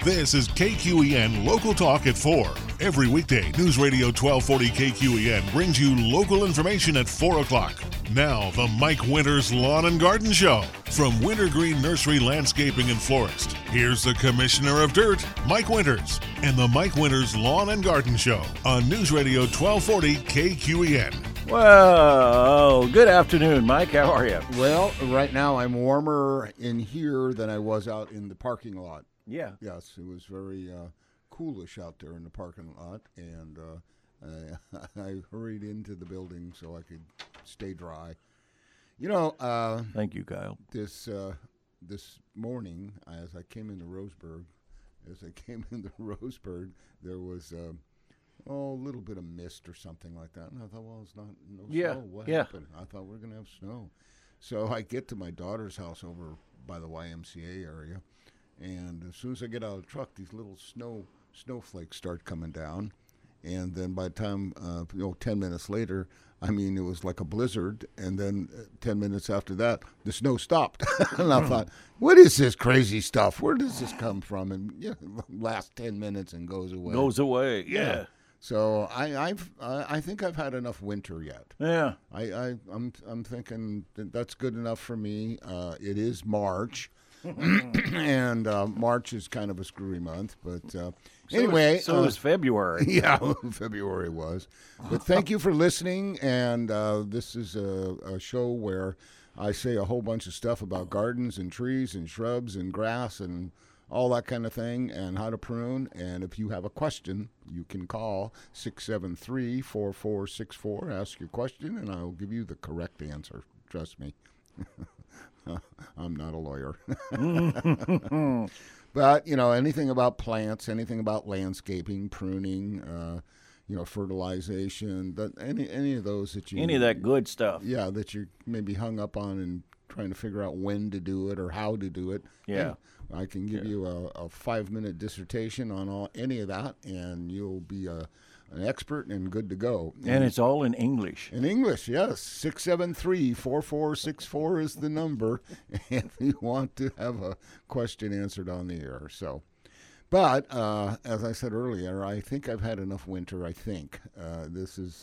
This is KQEN Local Talk at 4. Every weekday, News Radio 1240 KQEN brings you local information at 4 o'clock. Now, the Mike Winters Lawn and Garden Show from Wintergreen Nursery Landscaping and Florist. Here's the Commissioner of Dirt, Mike Winters, and the Mike Winters Lawn and Garden Show on News Radio 1240 KQEN. Well, good afternoon, Mike. How are you? Well, right now I'm warmer in here than I was out in the parking lot. Yeah. Yes, it was very coolish out there in the parking lot, and I hurried into the building so I could stay dry. You know, Thank you, Kyle. this morning, as I came into Roseburg, there was a little bit of mist or something like that, and I thought, well, it's not snow. What happened? I thought we're gonna have snow. So I get to my daughter's house over by the YMCA area, and as soon as I get out of the truck, these little snowflakes start coming down. And then by the time, 10 minutes later, I mean, it was like a blizzard. And then 10 minutes after that, the snow stopped. And I thought, what is this crazy stuff? Where does this come from? And last 10 minutes and goes away. Yeah. So I think I've had enough winter yet. Yeah. I'm thinking that's good enough for me. It is March. And March is kind of a screwy month, but anyway. So is February. Yeah, February was. But thank you for listening, and this is a show where I say a whole bunch of stuff about gardens and trees and shrubs and grass and all that kind of thing and how to prune. And if you have a question, you can call 673-4464, ask your question, and I'll give you the correct answer. Trust me. I'm not a lawyer. But, anything about plants, anything about landscaping, pruning, fertilization, any of those that you... Any of that good stuff. Yeah, that you're maybe hung up on and trying to figure out when to do it or how to do it. Yeah. I can give you a 5-minute dissertation on any of that, and you'll be an expert and good to go. And it's all in English. In English, yes. 673-4464 is the number if you want to have a question answered on the air. So, but as I said earlier, I think I've had enough winter. I think this is,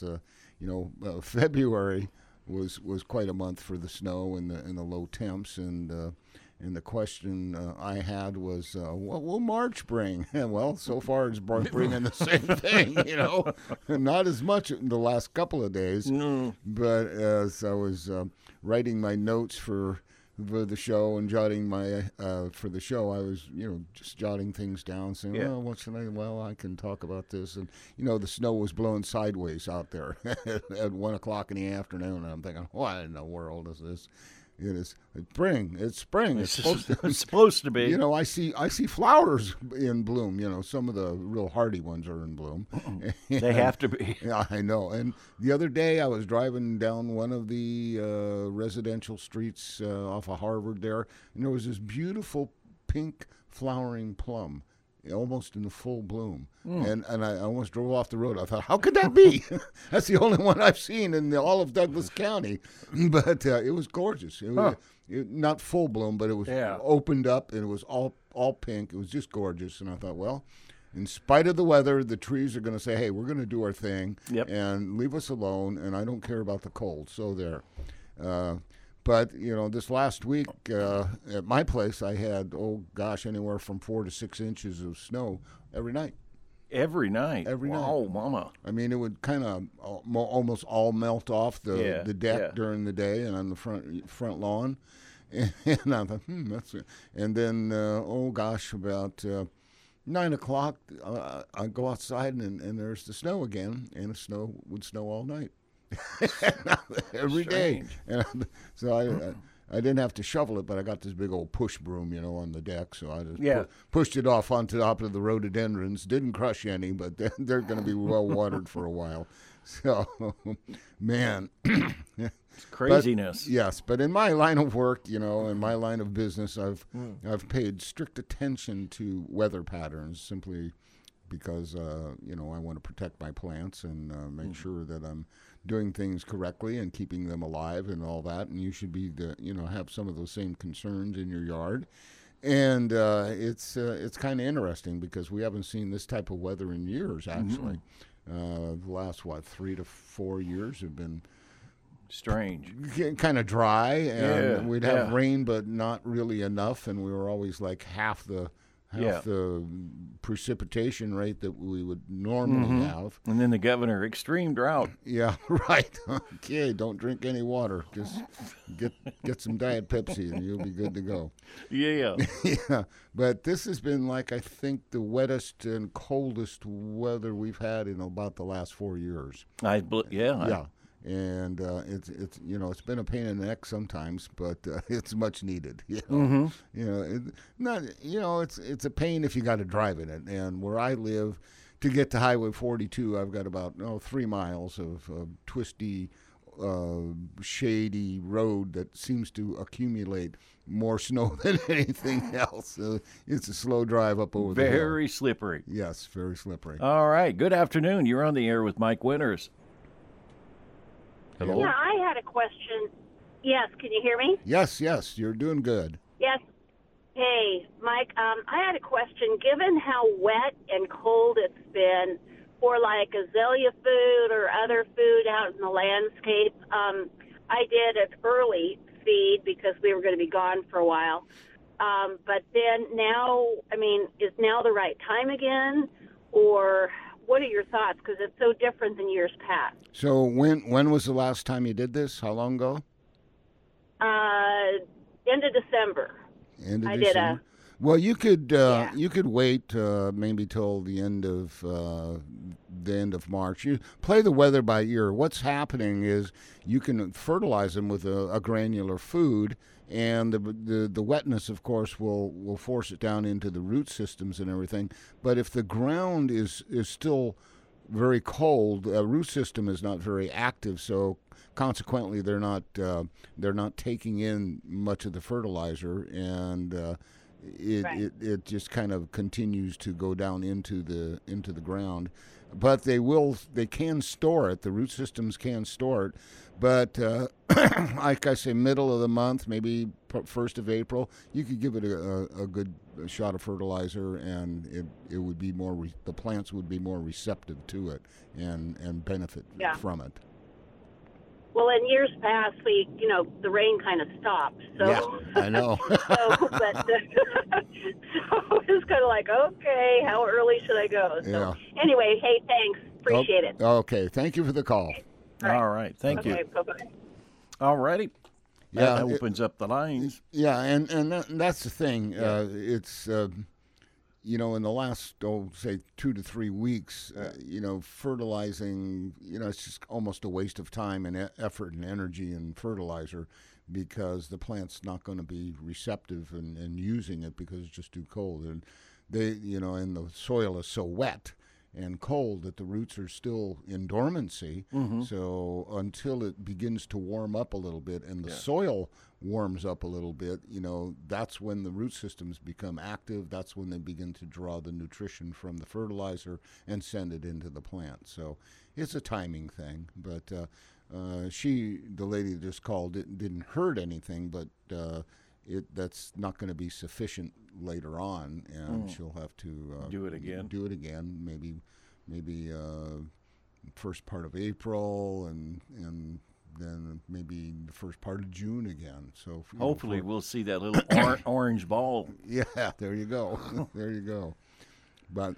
February was quite a month for the snow and the low temps, and the question I had was, what will March bring? Well, so far it's bringing the same thing, Not as much in the last couple of days. No. But as I was writing my notes for the show and jotting for the show, I was, just jotting things down, saying, what should I? Well, I can talk about this. And, the snow was blowing sideways out there at 1 o'clock in the afternoon. And I'm thinking, what in the world is this? It is spring. It's spring. It's supposed to be. I see flowers in bloom. Some of the real hardy ones are in bloom. They have to be. Yeah, I know. And the other day I was driving down one of the residential streets off of Harvard there, and there was this beautiful pink flowering plum, almost in full bloom. And I almost drove off the road. I thought, how could that be? That's the only one I've seen in all of Douglas County. But it was gorgeous. It was not full bloom, but it was opened up, and it was all pink. It was just gorgeous. And I thought, well, in spite of the weather, the trees are going to say, hey, we're going to do our thing and leave us alone, and I don't care about the cold. So there. But, this last week at my place, I had, anywhere from 4 to 6 inches of snow every night. Every night? Every night. Oh, mama. I mean, it would kind of almost all melt off the deck during the day and on the front lawn. And I thought, that's it. And then, about 9 o'clock, I go outside and there's the snow again, and the snow would snow all night. Every day. And so I didn't have to shovel it, but I got this big old push broom, on the deck. So I just pushed it off onto top of the rhododendrons. Didn't crush any, but they're going to be well watered for a while. So, man. It's craziness. But, yes, but in my line of work, in my line of business, I've paid strict attention to weather patterns simply because, I want to protect my plants and make sure that I'm doing things correctly and keeping them alive and all that. And you should be have some of those same concerns in your yard. And it's kind of interesting because we haven't seen this type of weather in years, actually. The last, 3 to 4 years have been strange, kind of dry, and we'd have yeah. rain, but not really enough, and we were always like half the precipitation rate that we would normally have. And then the governor, extreme drought. Yeah, right. Okay, don't drink any water. Just get some Diet Pepsi, and you'll be good to go. Yeah. Yeah, but this has been I think the wettest and coldest weather we've had in about the last 4 years. Yeah. And it's it's been a pain in the neck sometimes, but it's much needed. It's a pain if you got to drive in it. And where I live, to get to Highway 42, I've got about 3 miles of twisty, shady road that seems to accumulate more snow than anything else. It's a slow drive up over the hill. Very slippery. Yes, very slippery. All right. Good afternoon. You're on the air with Mike Winters. Hello? Yeah, I had a question. Yes, can you hear me? Yes, you're doing good. Yes. Hey, Mike, I had a question. Given how wet and cold it's been for azalea food or other food out in the landscape, I did an early feed because we were going to be gone for a while. But then now, is now the right time again? Or what are your thoughts? Because it's so different than years past. So when was the last time you did this? How long ago? End of December. December. Well, you could wait maybe till the end of March. You play the weather by ear. What's happening is you can fertilize them with a granular food, and the wetness, of course, will force it down into the root systems and everything. But if the ground is still very cold, the root system is not very active, so consequently they're not taking in much of the fertilizer, and it just kind of continues to go down into the ground. But they can store it. The root systems can store it. But like I say, middle of the month, maybe 1st of April, you could give it a good shot of fertilizer, and it would be the plants would be more receptive to it and benefit from it. Well, in years past, the rain kind of stopped. So, yeah, I know. so it's kind of okay, how early should I go? So anyway, hey, thanks. Appreciate it. Okay, thank you for the call. All right, thank you. Bye-bye. All righty. Yeah, that opens up the lines. Yeah, and that's the thing. It's in the last, say 2 to 3 weeks, fertilizing, it's just almost a waste of time and effort and energy and fertilizer, because the plant's not going to be receptive and using it because it's just too cold. And and the soil is so wet and cold that the roots are still in dormancy. So until it begins to warm up a little bit and the soil warms up a little bit, that's when the root systems become active. That's when they begin to draw the nutrition from the fertilizer and send it into the plant. So it's a timing thing. But the lady that just called, didn't hurt anything, but that's not going to be sufficient later on, and she'll have to do it again. Maybe first part of April, and then maybe the first part of June again. So hopefully we'll see that little orange ball. Yeah, there you go. There you go. But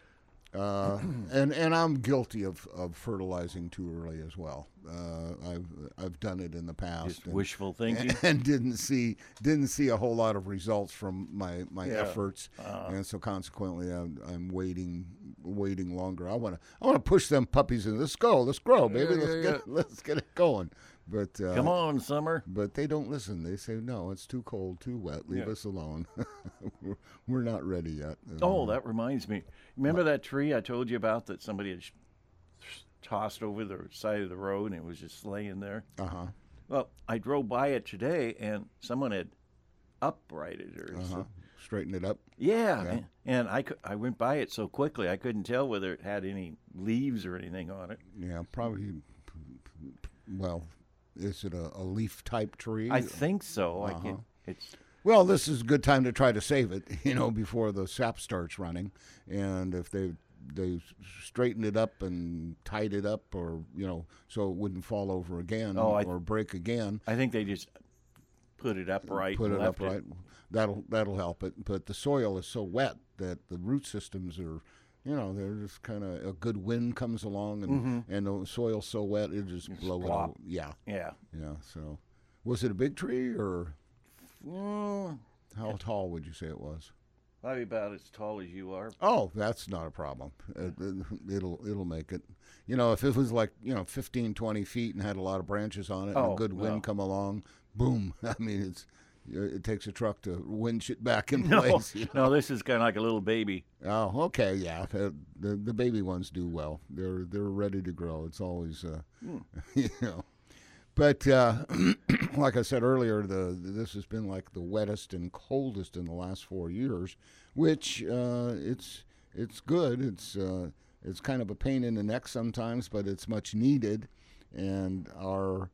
and I'm guilty of fertilizing too early as well. I've done it in the past. Just wishful thinking, and didn't see a whole lot of results from my efforts, and so consequently I'm waiting longer. I want to push them puppies in. Let's go, baby. Let's get it going. But come on, summer. But they don't listen. They say, no, it's too cold, too wet. Leave us alone. We're not ready yet. Oh, that reminds me. Remember that tree I told you about that somebody had tossed over the side of the road, and it was just laying there? Uh-huh. Well, I drove by it today, and someone had uprighted it or straightened it up. Yeah. And I went by it so quickly I couldn't tell whether it had any leaves or anything on it. Yeah, probably. Well, is it a leaf type tree? I think so. Well, this is a good time to try to save it, before the sap starts running. And if they straightened it up and tied it up, or so it wouldn't fall over again or break again. I think they just put it upright. Put it upright. That'll help it. But the soil is so wet that the root systems are, they're just kind of, a good wind comes along and the soil's so wet it just blows it out. Yeah. So, was it a big tree or how tall would you say it was? Probably about as tall as you are. Oh, that's not a problem. It'll make it. If it was like 15, 20 feet and had a lot of branches on it and a good wind come along, boom. I mean, it takes a truck to winch it back in place. No, this is kind of like a little baby. Oh, okay, yeah. The baby ones do well. They're ready to grow. It's always But like I said earlier, this has been like the wettest and coldest in the last 4 years, which it's good. It's kind of a pain in the neck sometimes, but it's much needed, and our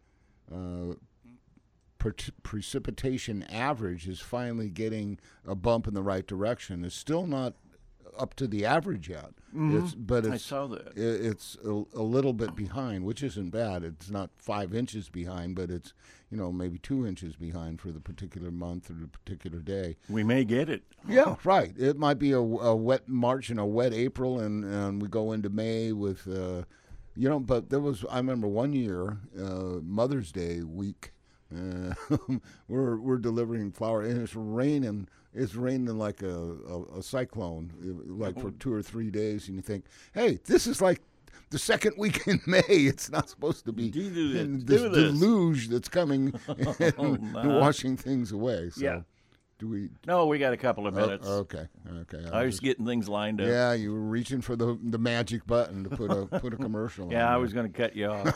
precipitation average is finally getting a bump in the right direction. It's still not up to the average yet. I saw that. It's a little bit behind, which isn't bad. It's not 5 inches behind, but it's maybe 2 inches behind for the particular month or the particular day. We may get it. Yeah, right. It might be a wet March and a wet April, and we go into May with But I remember one year, Mother's Day week. We're delivering flour, and it's raining. It's raining like a cyclone, like for 2 or 3 days, and you think, hey, this is like the second week in May. It's not supposed to be this deluge that's coming and washing things away. So, yeah. Do we? No, we got a couple of minutes. Okay. I was getting things lined up. Yeah, you were reaching for the magic button to put a commercial on. Yeah, I was going to cut you off.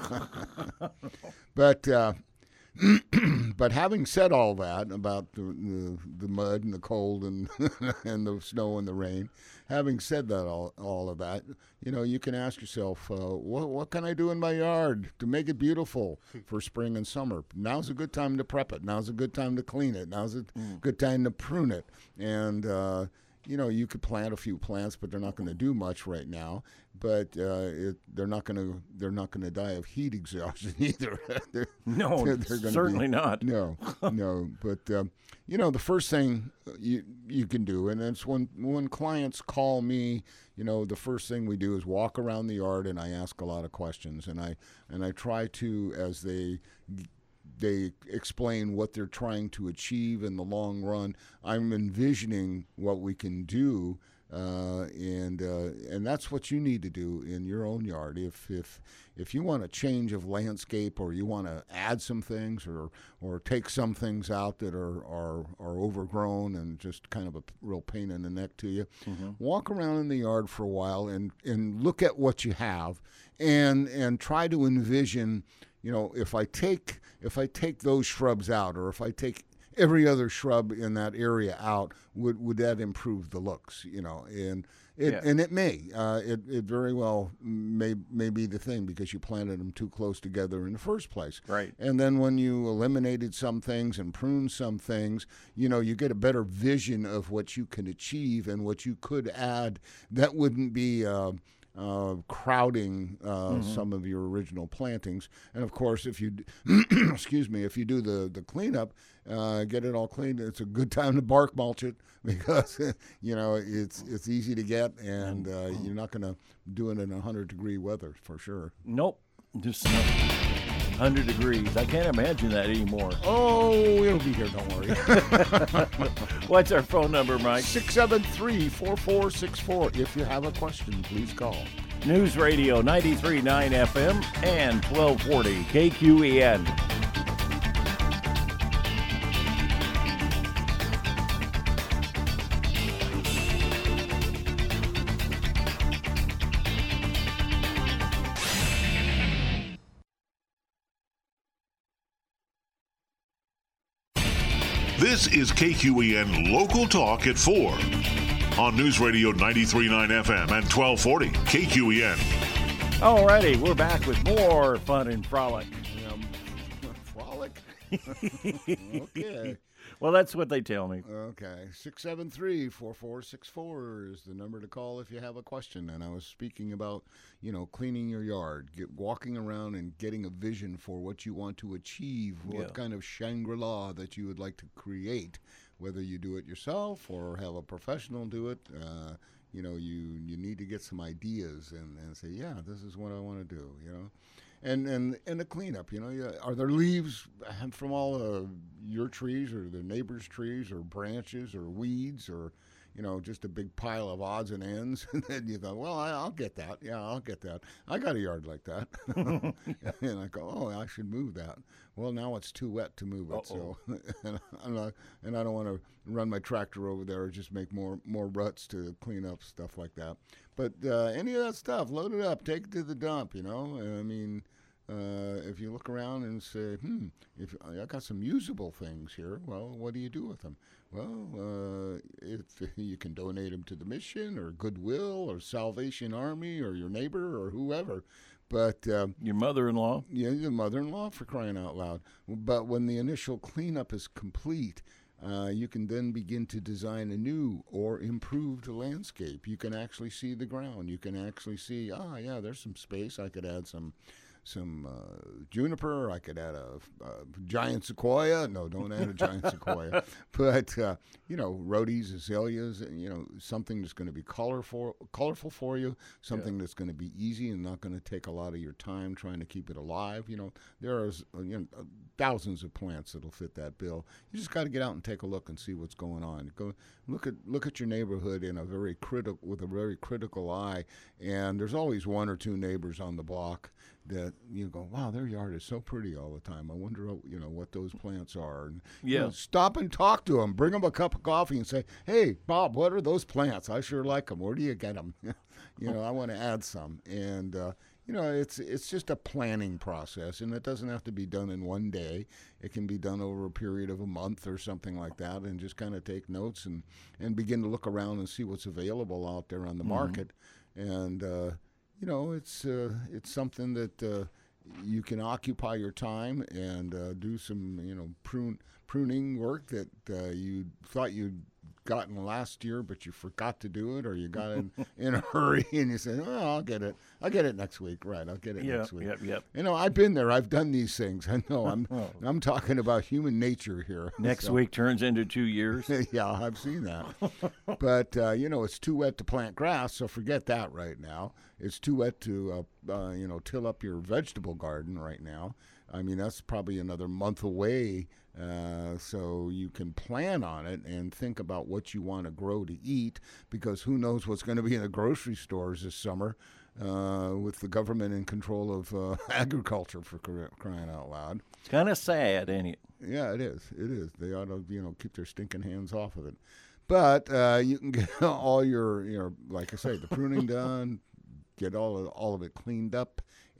But having said all that about the mud and the cold and and the snow and the rain, having said that all of that, you can ask yourself, what can I do in my yard to make it beautiful for spring and summer? Now's a good time to prep it. Now's a good time to clean it. Now's a good time to prune it. And you could plant a few plants, but they're not going to do much right now. But they're not going to die of heat exhaustion either. they're certainly not. No. But the first thing you can do, and it's when clients call me, the first thing we do is walk around the yard, and I ask a lot of questions, and I try to, as they explain what they're trying to achieve in the long run, I'm envisioning what we can do, and that's what you need to do in your own yard. If you want a change of landscape, or you want to add some things, or take some things out that are overgrown and just kind of a real pain in the neck to you, walk around in the yard for a while and look at what you have, and try to envision, if I take those shrubs out, or if I take every other shrub in that area out, would that improve the looks? And it may. It very well may be the thing, because you planted them too close together in the first place. Right. And then when you eliminated some things and pruned some things, you get a better vision of what you can achieve and what you could add that wouldn't be crowding some of your original plantings. And of course, if you if you do the cleanup, get it all cleaned, it's a good time to bark mulch it, because it's easy to get, and you're not going to do it in 100-degree weather for sure. Nope, just 100 degrees. I can't imagine that anymore. Oh, it'll be here, don't worry. What's our phone number, Mike? 673-4464. If you have a question, please call. News Radio 93.9 FM and 1240 KQEN. This is KQEN Local Talk at 4 on News Radio 93.9 FM and 1240 KQEN. Alrighty, we're back with more fun and frolic. Frolic? Okay. Well, that's what they tell me. Okay. 673-4464 is the number to call if you have a question. And I was speaking about, cleaning your yard, walking around and getting a vision for what you want to achieve, what kind of Shangri-La that you would like to create, whether you do it yourself or have a professional do it. You need to get some ideas and say, yeah, this is what I want to do, And the cleanup, are there leaves from all your trees or the neighbor's trees or branches or weeds or, just a big pile of odds and ends? And then you thought, well, I'll get that. Yeah, I'll get that. I got a yard like that. And I go, oh, I should move that. Well, now it's too wet to move it. So, and I don't want to run my tractor over there or just make more ruts to clean up stuff like that. But any of that stuff, load it up, take it to the dump, if you look around and say, if I got some usable things here, well, what do you do with them? Well, if you can donate them to the mission or Goodwill or Salvation Army or your neighbor or whoever. But your mother-in-law? Yeah, your mother-in-law, for crying out loud. But when the initial cleanup is complete, you can then begin to design a new or improved landscape. You can actually see the ground. You can actually see, there's some space. I could add some juniper. I could add a giant sequoia. No, don't add a giant sequoia. But, rhodies, azaleas, something that's going to be colorful for you, something that's going to be easy and not going to take a lot of your time trying to keep it alive. There are thousands of plants that'll fit that bill. You just got to get out and take a look and see what's going on. Go look at your neighborhood with a very critical eye, and there's always one or two neighbors on the block that you go, wow, their yard is so pretty all the time. I wonder, what those plants are. And, stop and talk to them. Bring them a cup of coffee and say, hey, Bob, what are those plants? I sure like them. Where do you get them? I want to add some. And, it's just a planning process, and it doesn't have to be done in one day. It can be done over a period of a month or something like that, and just kind of take notes and begin to look around and see what's available out there on the market. And, it's something that you can occupy your time and do some, pruning work that you thought you'd gotten last year, but you forgot to do it, or you got in a hurry and you said, oh, I'll get it next week. Right, I'll get it next week. Yep. I've been there. I've done these things. I know. I'm talking about human nature here. Next week turns into 2 years. Yeah, I've seen that. But, it's too wet to plant grass, so forget that right now. It's too wet to, till up your vegetable garden right now. I mean, that's probably another month away, so you can plan on it and think about what you want to grow to eat, because who knows what's going to be in the grocery stores this summer with the government in control of agriculture, for crying out loud. It's kind of sad, ain't it? Yeah, it is. It is. They ought to, keep their stinking hands off of it. But you can get all your, like I say, the pruning done, get all of it cleaned up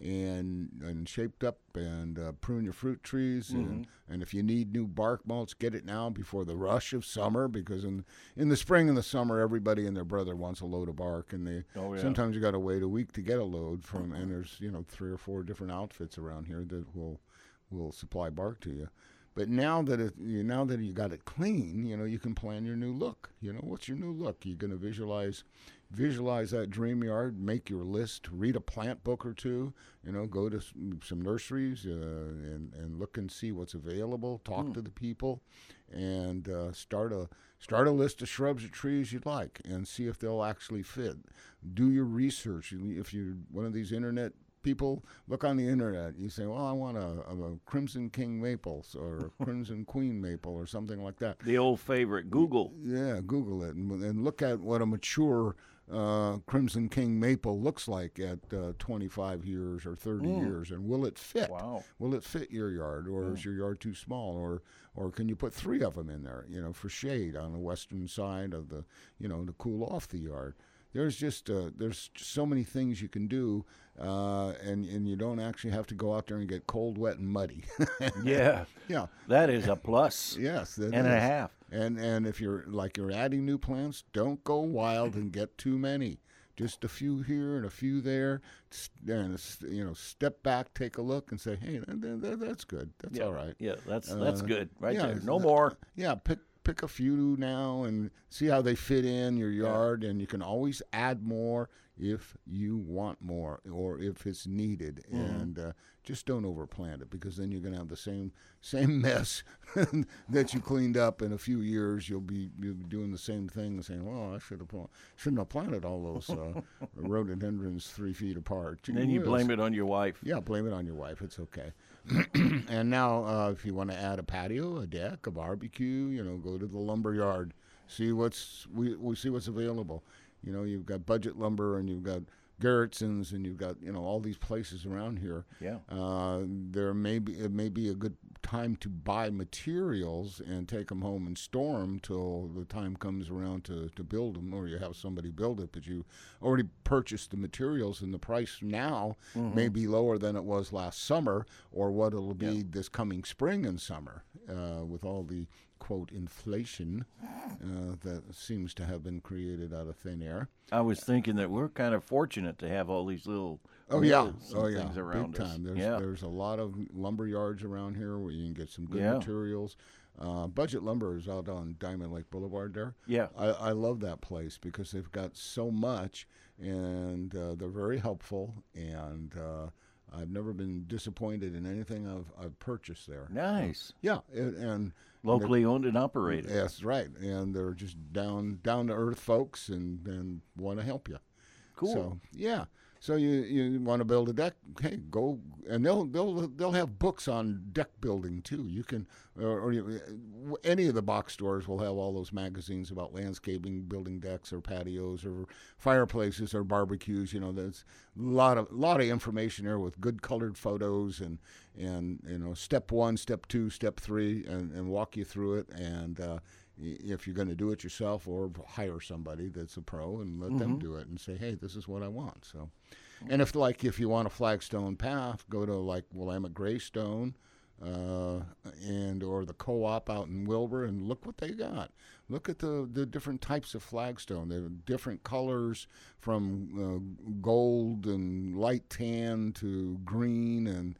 and shaped up, and prune your fruit trees, and if you need new bark mulch, get it now before the rush of summer, because in the spring and the summer, everybody and their brother wants a load of bark, and sometimes you got to wait a week to get a load from, and there's 3 or 4 different outfits around here that will supply bark to you. But now that you got it clean, you can plan your new look. What's your new look? You're going to visualize that dream yard, make your list, read a plant book or two, go to some nurseries and look and see what's available, talk to the people, and start a list of shrubs or trees you'd like and see if they'll actually fit. Do your research. If you're one of these internet people, look on the internet. You say, well, I want a Crimson King maple or a Crimson Queen maple or something like that. The old favorite, Google. Yeah, Google it and look at what a mature Crimson King maple looks like at 25 years or 30 years, and will it fit? Wow. Will it fit your yard, or is your yard too small, or can you put 3 of them in there, for shade on the western side of the, to cool off the yard? There's just there's so many things you can do, and you don't actually have to go out there and get cold, wet, and muddy. Yeah. That is a plus. Yes, and a half. And if you're adding new plants, don't go wild and get too many, just a few here and a few there, and step back, take a look, and say, hey, that's good. That's all right. Yeah, that's good right there. No more. Yeah, pick a few now and see how they fit in your yard, and you can always add more if you want more or if it's needed. And just don't overplant it, because then you're going to have the same mess that you cleaned up in a few years. You'll be doing the same thing and saying, well, I shouldn't have planted all those rhododendrons 3 feet apart. And then you blame it on your wife. Yeah, blame it on your wife. It's okay. And now if you want to add a patio, a deck, a barbecue, go to the lumber yard. See we see what's available. You've got Budget Lumber, and you've got Gerritson's, and you've got all these places around here. Yeah. It may be a good time to buy materials and take them home and store them till the time comes around to build them, or you have somebody build it, but you already purchased the materials, and the price now may be lower than it was last summer, or what it'll be this coming spring and summer, with all the quote inflation that seems to have been created out of thin air. I was thinking that we're kind of fortunate to have all these little things around big us. Time. There's a lot of lumber yards around here where you can get some good materials. Budget Lumber is out on Diamond Lake Boulevard there. Yeah, I love that place because they've got so much, and they're very helpful, and I've never been disappointed in anything I've purchased there. Nice. Yeah, and locally owned and operated. Yes, right. And they're just down to earth folks, and want to help you. Cool. So yeah. So you want to build a deck? Hey, go, and they'll have books on deck building too. You can, any of the box stores will have all those magazines about landscaping, building decks or patios or fireplaces or barbecues. There's a lot of information there with good colored photos and step 1, step 2, step 3, and walk you through it. And if you're going to do it yourself, or hire somebody that's a pro and let them do it and say, hey, this is what I want. So, and if you want a flagstone path, go to like Willamette Greystone and or the Co-op out in Wilbur, and look what they got. Look at the different types of flagstone. There are different colors, from gold and light tan to green and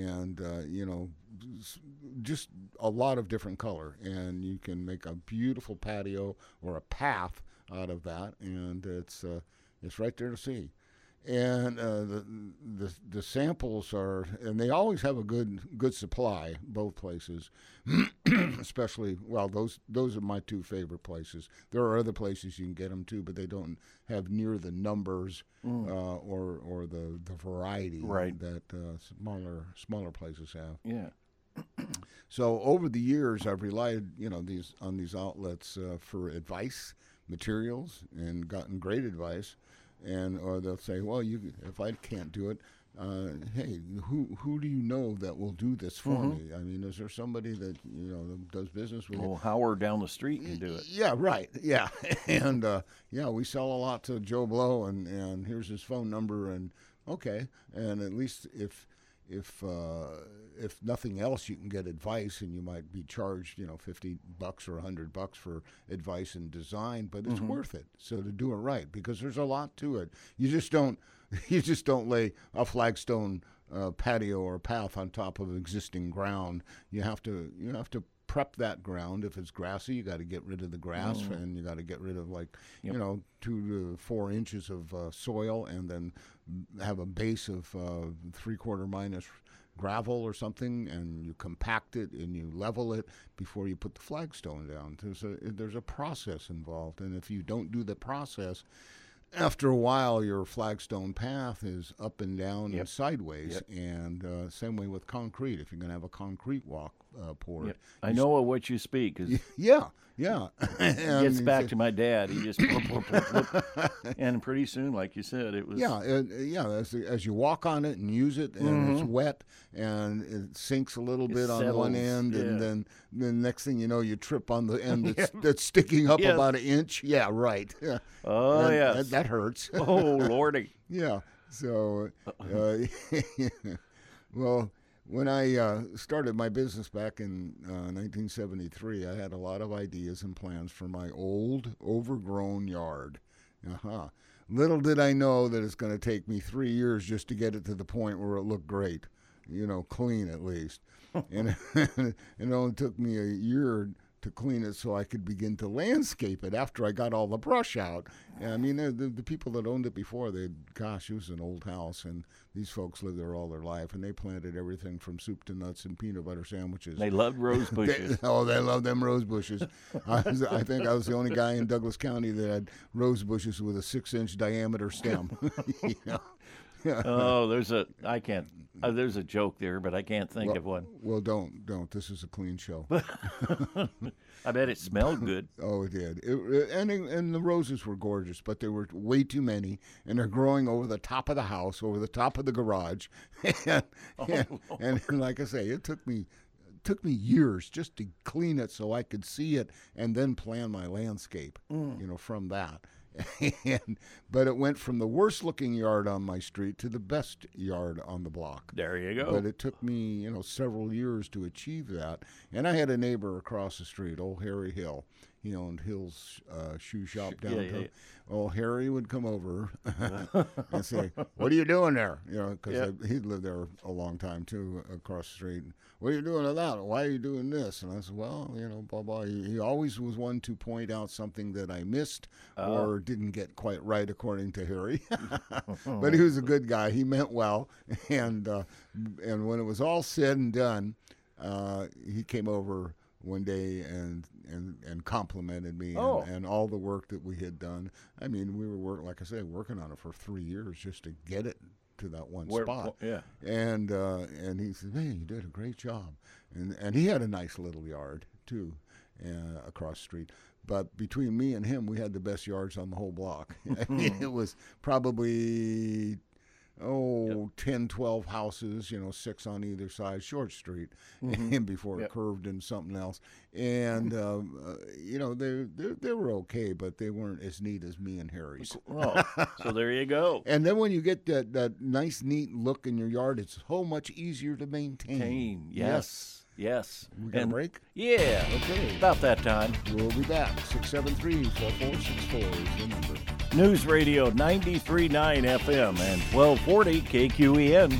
just a lot of different color, and you can make a beautiful patio or a path out of that, and it's right there to see. And the samples are, and they always have a good supply, both places. Especially, well, those are my two favorite places. There are other places you can get them too, but they don't have near the numbers or the variety that smaller places have. Yeah. So over the years, I've relied on these outlets for advice, materials, and gotten great advice. Or they'll say, well, if I can't do it, hey, who do you know that will do this for me? I mean, is there somebody that that does business with? Well, Howard down the street can do it. Yeah, right. Yeah, and we sell a lot to Joe Blow, and here's his phone number, and okay, and at least if nothing else, you can get advice, and you might be charged, $50 or $100 for advice and design, but it's worth it. So to do it right, because there's a lot to it. You just don't lay a flagstone patio or path on top of existing ground. You have to prep that ground. If it's grassy, you got to get rid of the grass, and you got to get rid of 2 to 4 inches of soil, and then have a base of 3/4 minus gravel or something, and you compact it and you level it before you put the flagstone down. There's a process involved, and if you don't do the process, after a while, your flagstone path is up and down and sideways, and same way with concrete. If you're going to have a concrete walk poured, I know of what you speak. Yeah. It gets back to my dad. He just and pretty soon, like you said, it was as you walk on it and use it, and it's wet and it sinks a little bit on one end, and then the next thing you know, you trip on the end that's sticking up about an inch. Yeah, right. Oh, yes. That hurts. Oh, Lordy. Yeah. So, well, when I started my business back in 1973, I had a lot of ideas and plans for my old, overgrown yard. Little did I know that it's going to take me 3 years just to get it to the point where it looked great, clean at least. And it only took me a year to clean it so I could begin to landscape it after I got all the brush out. And I mean, the people that owned it before, it was an old house, and these folks lived there all their life, and they planted everything from soup to nuts and peanut butter sandwiches. They loved rose bushes. They loved them rose bushes. I think I was the only guy in Douglas County that had rose bushes with a 6-inch diameter stem. Oh, there's a joke there, but I can't think of one. Well, don't. This is a clean show. I bet it smelled good. Oh, it did. And the roses were gorgeous, but there were way too many, and they're growing over the top of the house, over the top of the garage, and like I say, it took me years just to clean it so I could see it and then plan my landscape, from that. But it went from the worst looking yard on my street to the best yard on the block. There you go. But it took me, several years to achieve that. And I had a neighbor across the street, old Harry Hill. He owned Hill's shoe shop downtown. Yeah. Old Harry would come over and say, "What are you doing there?" Because he'd lived there a long time too, across the street. "What are you doing to that? Why are you doing this?" And I said, "Well, blah blah." He always was one to point out something that I missed or didn't get quite right, according to Harry. But he was a good guy. He meant well, and when it was all said and done, he came over one day and complimented me and all the work that we had done. I mean, we were working on it for 3 years just to get it to that one spot. Yeah. And he said, "Man, you did a great job." And he had a nice little yard too, across the street. But between me and him, we had the best yards on the whole block. It was probably 10, 12 houses, 6 on either side, short street, and before it curved into something else. And, they were okay, but they weren't as neat as me and Harry's. So there you go. And then when you get that nice, neat look in your yard, it's so much easier to maintain. Yes. We got a break? Yeah. Okay. About that time. We'll be back. 673-4464 is the number. News Radio 93.9 FM and 1240 KQEN.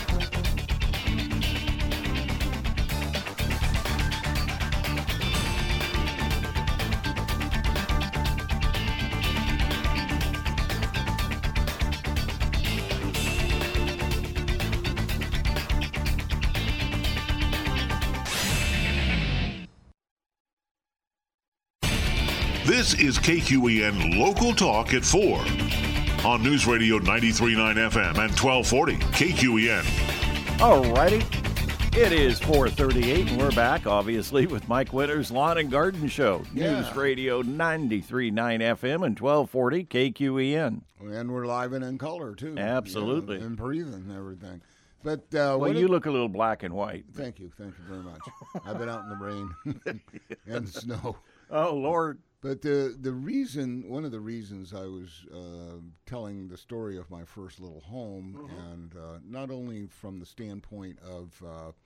This is KQEN Local Talk at 4 on News Radio 93.9 FM and 1240 KQEN. All righty. It is 4:38, and we're back, obviously, with Mike Winters' Lawn and Garden Show. Yeah. News Radio 93.9 FM and 1240 KQEN. And we're live and in color, too. Absolutely. And breathing and everything. But you look a little black and white. Thank you very much. I've been out in the rain and snow. Oh, Lord. But one of the reasons I was telling the story of my first little home, and not only from the standpoint of,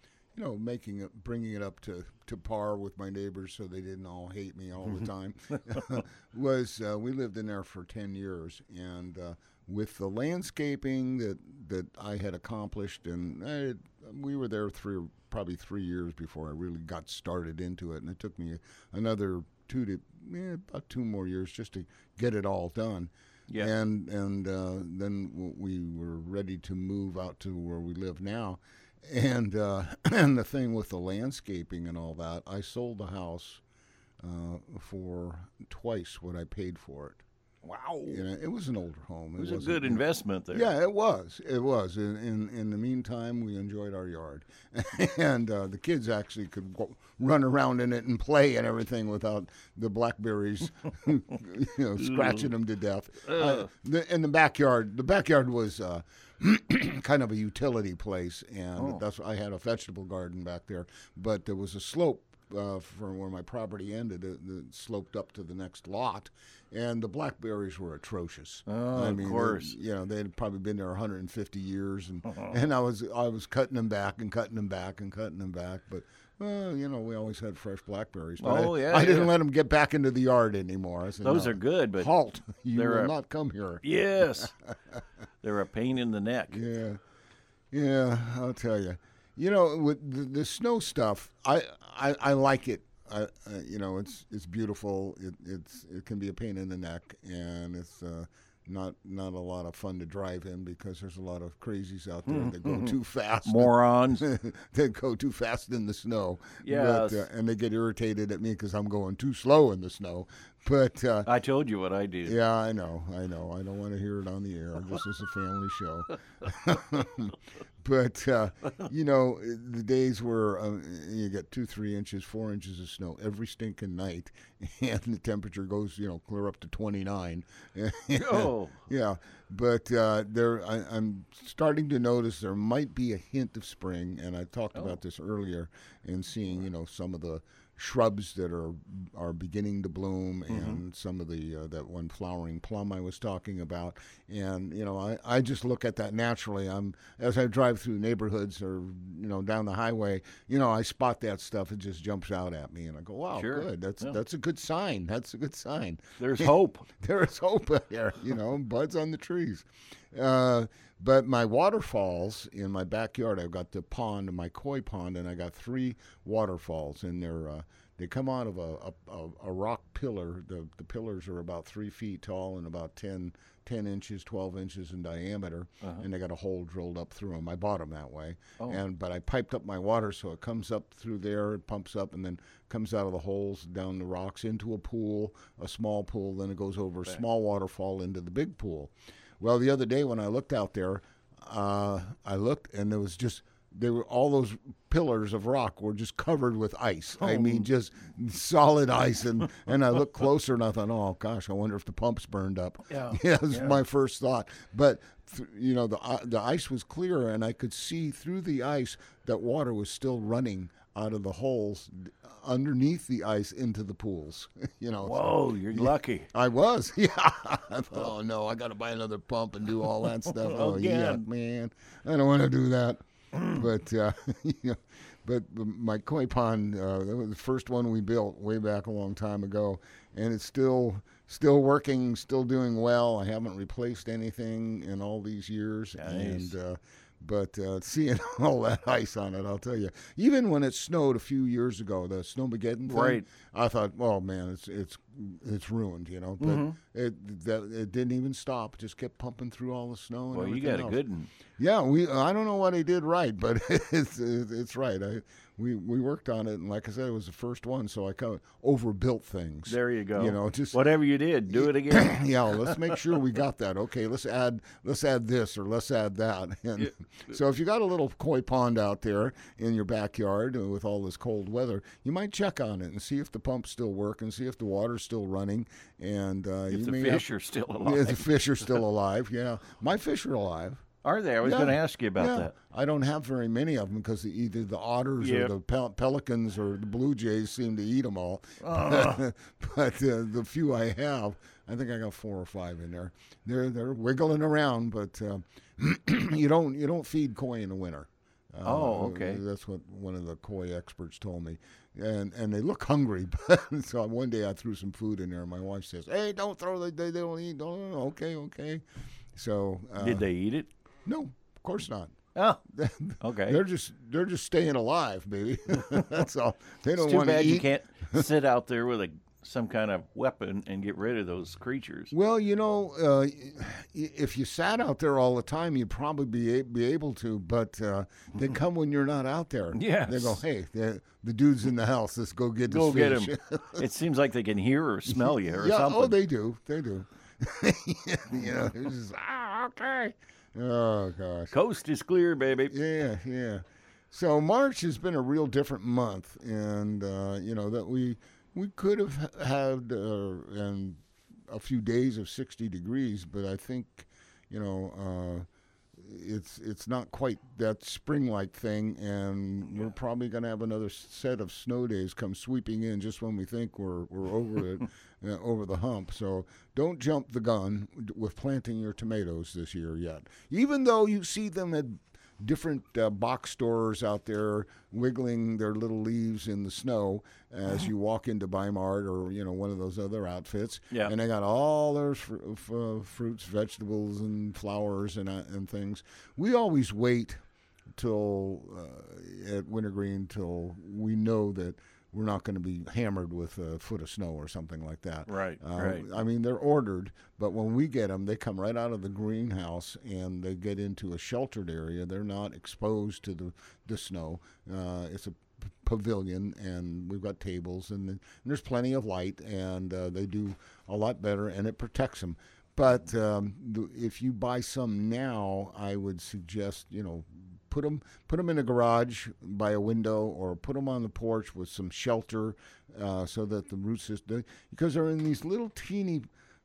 bringing it up to par with my neighbors so they didn't all hate me all the time, was we lived in there for 10 years, and with the landscaping that I had accomplished, and we were there probably 3 years before I really got started into it, and it took me another about 2 more years just to get it all done. Yeah. And then we were ready to move out to where we live now. And and the thing with the landscaping and all that, I sold the house for twice what I paid for it. Wow. It was an older home. It was a good investment there. Yeah, it was. In the meantime, we enjoyed our yard. And the kids actually could run around in it and play and everything without the blackberries scratching them to death. In the backyard was kind of a utility place, and I had a vegetable garden back there, but there was a slope from where my property ended, it sloped up to the next lot, and the blackberries were atrocious. Of course. They'd probably been there 150 years, and I was cutting them back and cutting them back and cutting them back, but Well, we always had fresh blackberries. But I didn't let them get back into the yard anymore. I said, those are good, but halt! You will not come here. Yes, they're a pain in the neck. Yeah. I'll tell you. With the snow stuff, I like it. It's beautiful. It can be a pain in the neck, and it's not a lot of fun to drive in because there's a lot of crazies out there that go too fast. Morons. That go too fast in the snow. Yes. And they get irritated at me because I'm going too slow in the snow. But I told you what I do. Yeah, I know. I don't want to hear it on the air. This is a family show. But, the days where you get 2-3 inches, 4 inches of snow every stinking night, and the temperature goes, clear up to 29. Oh. Yeah. But I'm starting to notice there might be a hint of spring, and I talked about this earlier, and seeing, some of the shrubs that are beginning to bloom, and some of the that one flowering plum I was talking about, and I just look at that naturally. As I drive through neighborhoods or down the highway, I spot that stuff. It just jumps out at me, and I go, "Wow, sure. Good. That's a good sign. That's a good sign. There's hope. There is hope there. Buds on the trees." But my waterfalls in my backyard, I've got the pond, my koi pond, and I got 3 waterfalls, and they come out of a rock pillar. The pillars are about 3 feet tall and about 10 inches, 12 inches in diameter, and they got a hole drilled up through them. I bought them that way, but I piped up my water so it comes up through there, it pumps up, and then comes out of the holes down the rocks into a pool, a small pool, then it goes over a small waterfall into the big pool. Well, the other day when I looked out there, I looked and all those pillars of rock were just covered with ice. I mean, just solid ice. And I looked closer and I thought, oh gosh, I wonder if the pump's burned up. Yeah, that was my first thought. But the ice was clear, and I could see through the ice that water was still running out of the holes underneath the ice into the pools. Whoa, you're lucky. I was. Yeah. I thought, oh no, I got to buy another pump and do all that stuff. Oh yeah, man, I don't want to do that. But but my koi pond, that was the first one we built way back a long time ago, and it's still working, still doing well. I haven't replaced anything in all these years. Nice. But seeing all that ice on it, I'll tell you, even when it snowed a few years ago, the Snowmageddon thing, right. I thought, oh man, it's ruined, But it didn't even stop; just kept pumping through all the snow. And you got a good one. Yeah, I don't know what I did right, but it's right. We worked on it, and like I said, it was the first one, so I kind of overbuilt things. There you go. Just whatever you did, do it again. Yeah, let's make sure we got that. Okay, let's add this or let's add that. And so if you got a little koi pond out there in your backyard with all this cold weather, you might check on it and see if the pumps still work and see if the water's still running. And if the fish are still alive. If the fish are still alive, yeah. My fish are alive. Are they? I was going to ask you about that. I don't have very many of them because either the otters or the pelicans or the blue jays seem to eat them all. But the few I have, I think I got 4 or 5 in there. They're wiggling around, but you don't feed koi in the winter. Okay. That's what one of the koi experts told me. And they look hungry. So one day I threw some food in there, and my wife says, "Hey, don't throw they don't eat." Okay. So did they eat it? No, of course not. Oh, okay. They're just staying alive, baby. That's all. They don't want to eat. It's too bad you can't sit out there with some kind of weapon and get rid of those creatures. Well, if you sat out there all the time, you'd probably be able to. But they come when you're not out there. Yeah. They go, hey, the dude's in the house. Let's go get this fish. Go get him. It seems like they can hear or smell you or something. Oh, they do. It's just, okay. Oh, gosh. Coast is clear, baby. Yeah. So March has been a real different month, and, that we could have had a few days of 60 degrees, but I think, it's not quite that spring-like thing, and we're probably going to have another set of snow days come sweeping in just when we think we're over it, over the hump. So don't jump the gun with planting your tomatoes this year yet. Even though you see them at different box stores out there wiggling their little leaves in the snow as you walk into Bi-Mart or one of those other outfits. Yeah. And they got all their fruits, vegetables, and flowers and things. We always wait till at Wintergreen till we know that we're not going to be hammered with a foot of snow or something like that. Right, right. I mean, they're ordered, but when we get them, they come right out of the greenhouse and they get into a sheltered area. They're not exposed to the snow. It's a pavilion, and we've got tables, and there's plenty of light, and they do a lot better, and it protects them. But if you buy some now, I would suggest, put them in a garage by a window, or put them on the porch with some shelter, so that the root system, because they're in these little teeny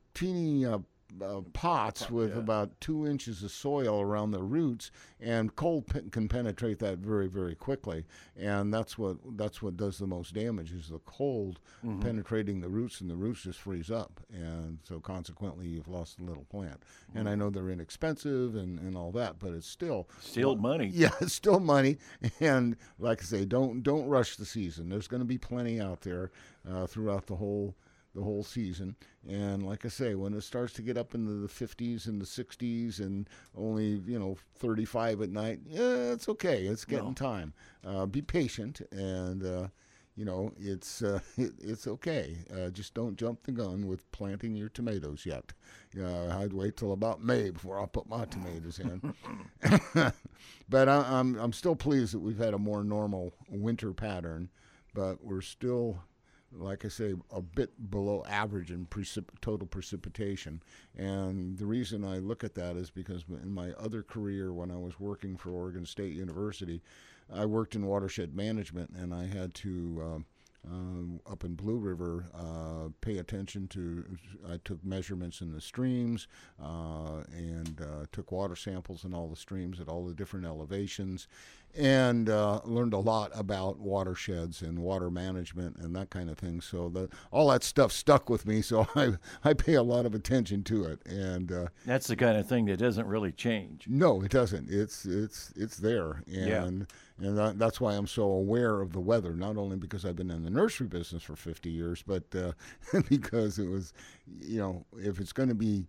pots with about 2 inches of soil around the roots, and cold can penetrate that very, very quickly, and that's what does the most damage is the cold penetrating the roots, and the roots just freeze up, and so consequently you've lost a little plant. And I know they're inexpensive and all that, but it's still money. Yeah, it's still money. And like I say, don't rush the season. There's going to be plenty out there throughout the whole season. And like I say, when it starts to get up into the 50s and the 60s and only 35 at night, it's okay. It's getting time. Be patient, and it's okay. Just don't jump the gun with planting your tomatoes yet. I'd wait till about May before I'll put my tomatoes in. But I'm still pleased that we've had a more normal winter pattern, but we're still, like I say, a bit below average in total precipitation. And the reason I look at that is because in my other career, when I was working for Oregon State University, I worked in watershed management, and I had to, up in Blue River, pay attention to, I took measurements in the streams and took water samples in all the streams at all the different elevations, and learned a lot about watersheds and water management and that kind of thing. So all that stuff stuck with me, so I pay a lot of attention to it. And that's the kind of thing that doesn't really change. No, it doesn't. It's there. And and that's why I'm so aware of the weather, not only because I've been in the nursery business for 50 years, but because it was, if it's going to be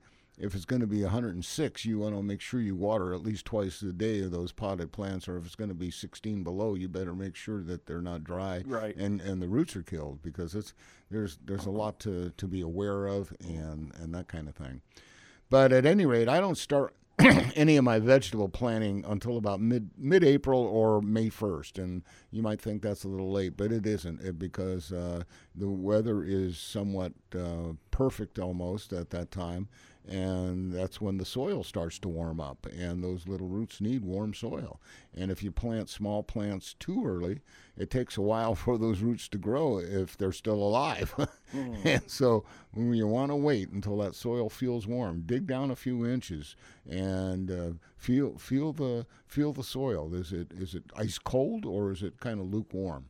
106, you want to make sure you water at least twice a day of those potted plants, or if it's going to be 16 below, you better make sure that they're not dry, right, and the roots are killed, because there's a lot to be aware of and that kind of thing. But at any rate, I don't start any of my vegetable planting until about mid-April or May 1st, and you might think that's a little late, but it isn't, because the weather is somewhat perfect almost at that time, and that's when the soil starts to warm up, and those little roots need warm soil. And if you plant small plants too early, it takes a while for those roots to grow if they're still alive. And so when you want to wait until that soil feels warm, dig down a few inches and feel the soil. Is it ice cold, or is it kind of lukewarm?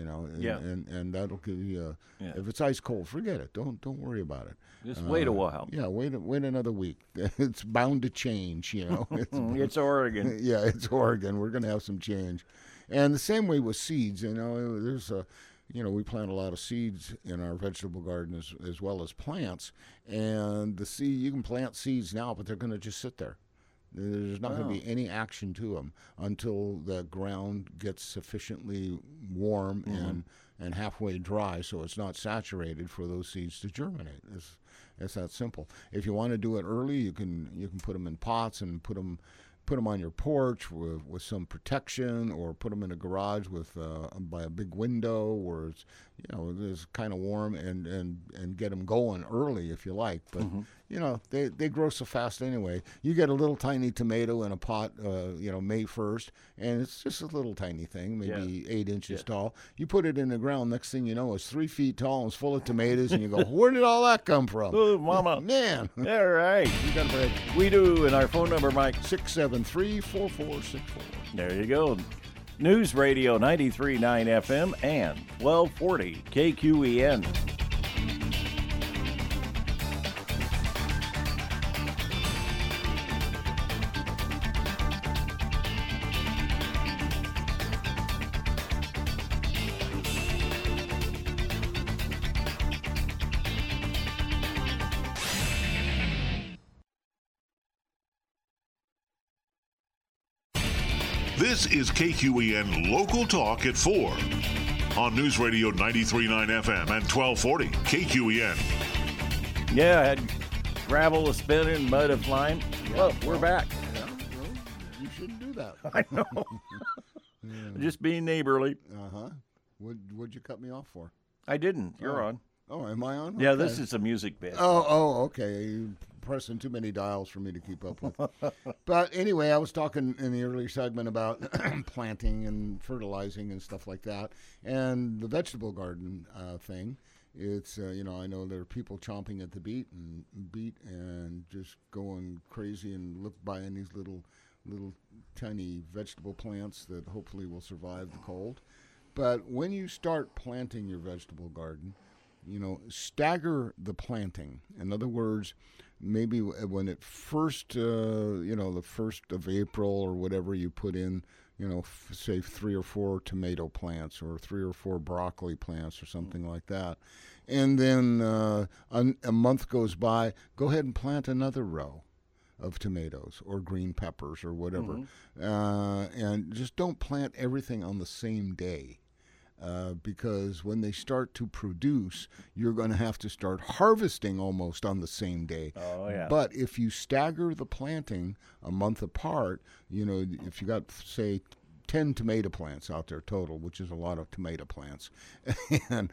And that'll give you if it's ice cold, forget it. Don't worry about it. Just wait a while. Yeah, wait another week. It's bound to change, It's Oregon. Yeah, it's Oregon. We're going to have some change. And the same way with seeds, there's we plant a lot of seeds in our vegetable garden as well as plants. And you can plant seeds now, but they're going to just sit there. There's not going to be any action to them until the ground gets sufficiently warm and halfway dry, so it's not saturated for those seeds to germinate. It's that simple. If you want to do it early, you can put them in pots and put them on your porch with some protection, or put them in a garage by a big window where it's kind of warm, and get them going early if you like. But they grow so fast anyway. You get a little tiny tomato in a pot, May 1st, and it's just a little tiny thing, maybe 8 inches tall. You put it in the ground, next thing you know, it's 3 feet tall and it's full of tomatoes, and you go, where did all that come from? Oh, mama. Man. All right. You got a break. We do, and our phone number, Mike? 673-4464. There you go. News Radio 93.9 FM and 1240 KQEN. This is KQEN Local Talk at 4 on News Radio 93.9 FM and 1240 KQEN. Yeah, I had gravel a-spinning, mud a-flying. Well, we're back. Yeah, well, you shouldn't do that. I know. Just being neighborly. Uh-huh. What'd you cut me off for? I didn't. You're on. Oh, am I on? Yeah, okay. this is a music bit. Oh, okay. You're pressing too many dials for me to keep up with. But anyway, I was talking in the earlier segment about planting and fertilizing and stuff like that. And the vegetable garden thing, it's, I know there are people chomping at the beat and just going crazy and buying these little tiny vegetable plants that hopefully will survive the cold. But when you start planting your vegetable garden, stagger the planting. In other words, maybe when it first, the 1st of April or whatever, you put in, say 3 or 4 tomato plants or 3 or 4 broccoli plants or something like that. And then a month goes by, go ahead and plant another row of tomatoes or green peppers or whatever. And just don't plant everything on the same day. Because when they start to produce, you're going to have to start harvesting almost on the same day. Oh, yeah. But if you stagger the planting a month apart, if you got, say, 10 tomato plants out there total, which is a lot of tomato plants, and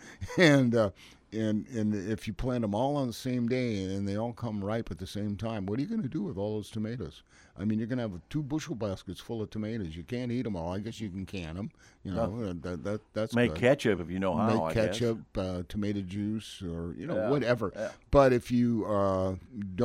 if you plant them all on the same day and they all come ripe at the same time, what are you going to do with all those tomatoes? I mean, you're going to have 2 bushel baskets full of tomatoes. You can't eat them all. I guess you can can them. That's make good. Ketchup if you know how. Make ketchup, tomato juice, or whatever. Yeah. But if you are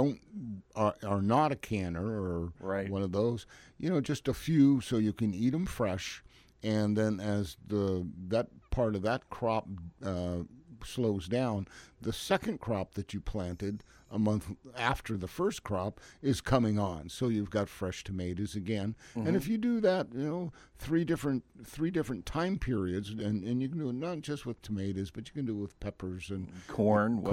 not a canner or one of those, just a few so you can eat them fresh, and then as that part of that crop slows down, the second crop that you planted a month after the first crop is coming on. So you've got fresh tomatoes again. And if you do that, 3 different time periods, and you can do it not just with tomatoes, but you can do it with peppers and corn,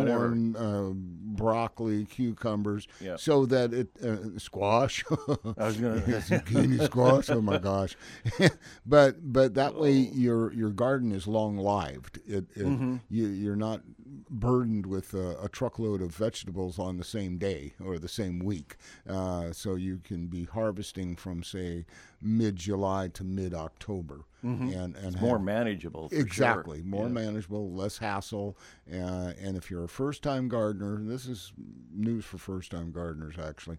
broccoli, cucumbers, yeah. So that it squash. I was going to zucchini squash. Oh my gosh! but that way your garden is long-lived. You're not burdened with a truckload of vegetables on the same day or the same week. So you can be harvesting from, say, mid-July to mid-October. And it's more manageable. Exactly. Sure. More manageable, less hassle. And if you're a first-time gardener, this is news for first-time gardeners, actually,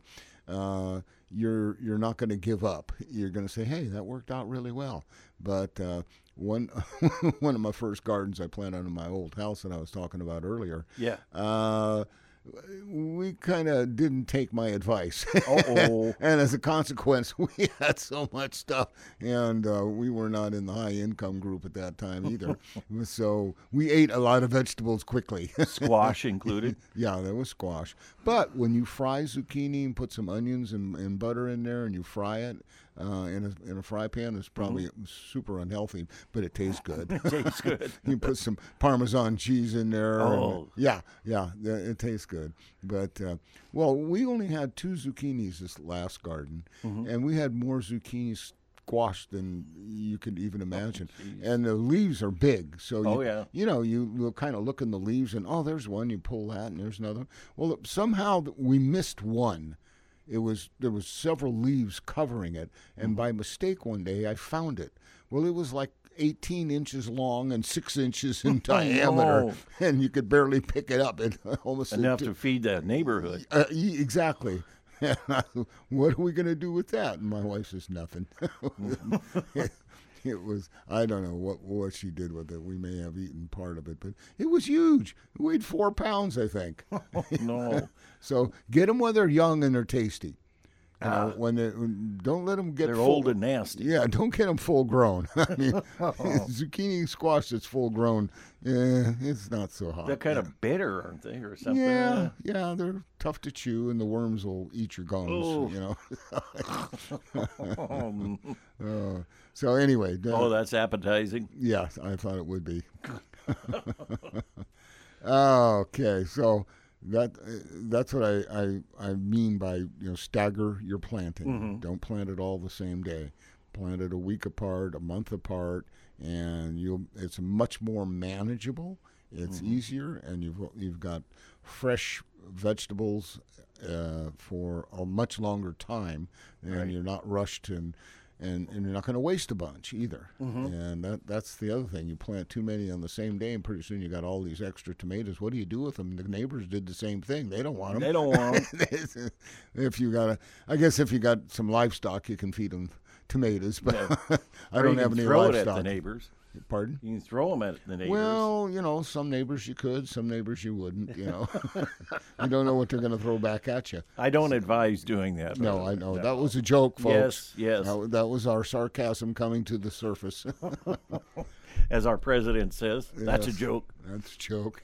you're not going to give up. You're going to say, hey, that worked out really well. But one of my first gardens I planted in my old house that I was talking about earlier. Yeah. We kind of didn't take my advice. Uh-oh. And as a consequence, we had so much stuff, and we were not in the high-income group at that time either. So we ate a lot of vegetables quickly. Squash included? Yeah, there was squash. But when you fry zucchini and put some onions and butter in there and you fry it in a fry pan, it's probably super unhealthy, but it tastes good. It tastes good. You put some Parmesan cheese in there. Oh. And, yeah, it tastes good. But, we only had 2 zucchinis this last garden, and we had more zucchini squash than you could even imagine. And the leaves are big. So, you kind of look in the leaves and, there's one, you pull that, and there's another. Well, somehow we missed one. There was several leaves covering it, and by mistake one day I found it. Well, it was like 18 inches long and 6 inches in diameter, and you could barely pick it up. It almost enough to feed the neighborhood. Exactly. What are we going to do with that? And my wife says nothing. It was, I don't know what she did with it. We may have eaten part of it, but it was huge. It weighed 4 pounds, I think. No. So get them when they're young and they're tasty. Don't let them get they're full, old and nasty. Yeah, don't get them full grown. I mean, zucchini squash that's full grown, it's not so hot. They're kind of bitter, aren't they, or something? Yeah, they're tough to chew, and the worms will eat your gums. So anyway. That's appetizing. Yeah, I thought it would be. Okay, so. That's what I mean by stagger your planting. Don't plant it all the same day. planted a week apart, a month apart, and it's much more manageable. It's easier, and you've got fresh vegetables for a much longer time, and you're not rushed and you're not going to waste a bunch either. And that's the other thing. You plant too many on the same day, and pretty soon you got all these extra tomatoes. What do you do with them? The neighbors did the same thing. They don't want them. They don't want them. If you got some livestock, you can feed them tomatoes. But I don't have any throw livestock. It at the neighbors. Pardon? You can throw them at the neighbors. Well, some neighbors you could, some neighbors you wouldn't. You don't know what they're going to throw back at you. I don't advise doing that. No, I know. That was a joke, folks. Yes. That was our sarcasm coming to the surface. As our president says, that's a joke. That's a joke.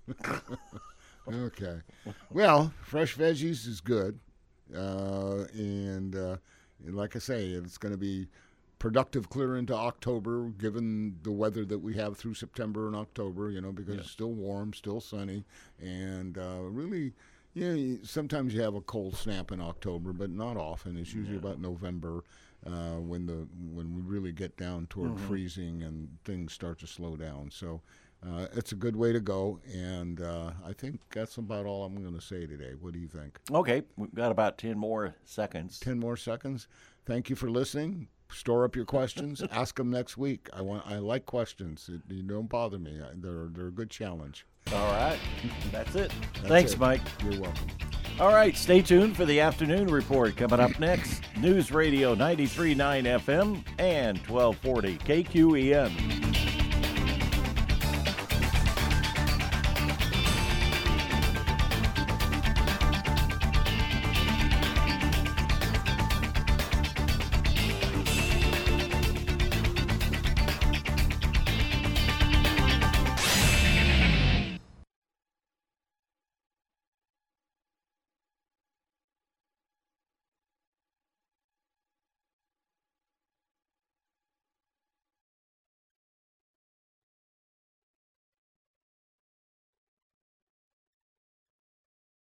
Okay. Well, fresh veggies is good. And like I say, it's going to be productive clear into October, given the weather that we have through September and October, because it's still warm, still sunny, and really, sometimes you have a cold snap in October, but not often. It's usually about November when we really get down toward freezing and things start to slow down. So it's a good way to go, and I think that's about all I'm going to say today. What do you think? Okay, we've got about 10 more seconds. 10 more seconds. Thank you for listening. Store up your questions. Ask them next week. I like questions. You don't bother me. They're a good challenge. All right. That's it. Thanks, Mike. You're welcome. All right. Stay tuned for the afternoon report coming up next. News Radio 93.9 FM and 1240 KQEN.